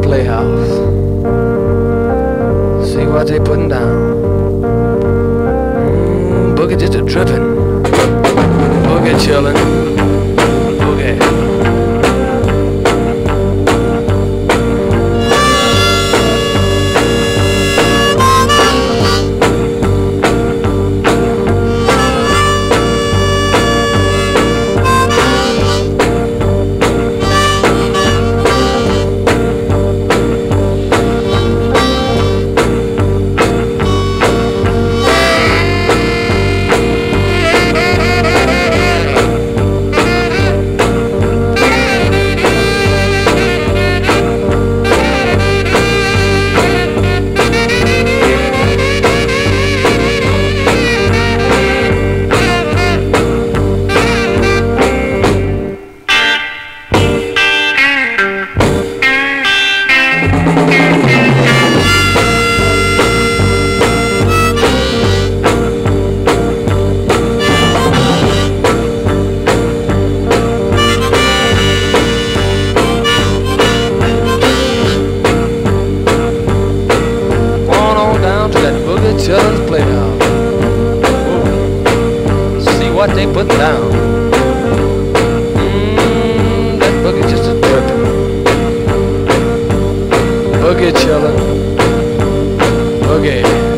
Playhouse. See what they putting down. Boogie just a trippin'. Boogie chillin'. Boogie. Children's Playhouse. See what they put down. That boogie's just a trippin'. Boogie chillin'. Boogie.